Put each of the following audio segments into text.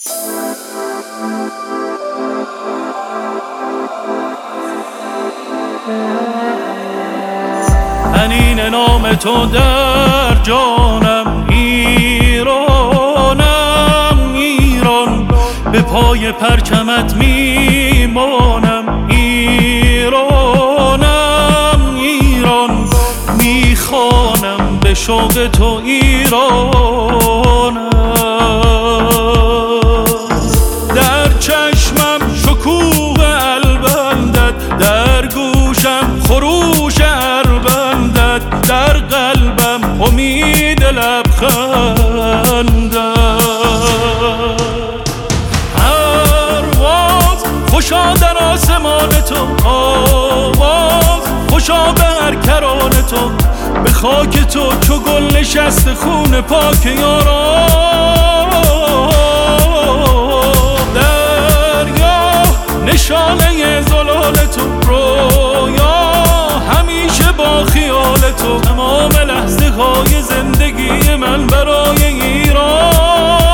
انین نام تو در جانم، ایرانم ایران، به پای پرچمت میمانم. ایرانم ایران، میخوانم به شوق تو ایرانم. در چشمم شکوه البندت، در گوشم خروش اربندت، در قلبم امید لبخندت. پرواز خوشا در آسمان تو، آواز خوشا به هر کران تو، به خاک تو چو گل نشست خون پاک یاران. دریا نشانه زلال تو، رویا همیشه با خیال تو، تمام لحظه های زندگی من برای ایران.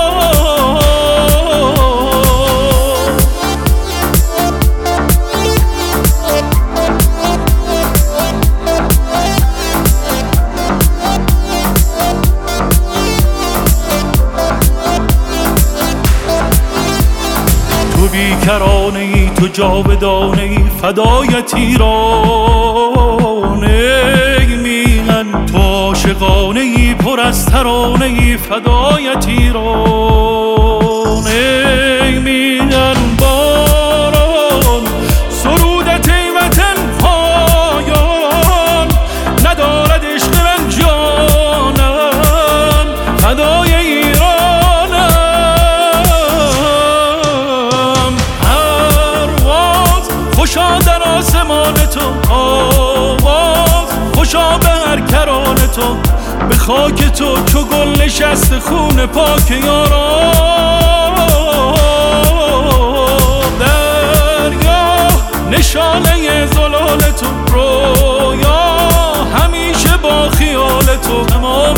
تو بیکرانه ای، تو جاودانه ای، فدایت ایران. ای میهن تو عاشقانه ای، پر از ترانه ای، فدایت ایران. ای میهن باران سرودت ای وطن پایان، ندارد عشق من جانم، فدای ایران. خوشا در آسمان تو، آواز خوشا به هر کران تو، به خاک تو چو گل نشست خون پاک یاران. دریا نشانه زلال تو، رویا همیشه با خیال تو، تمام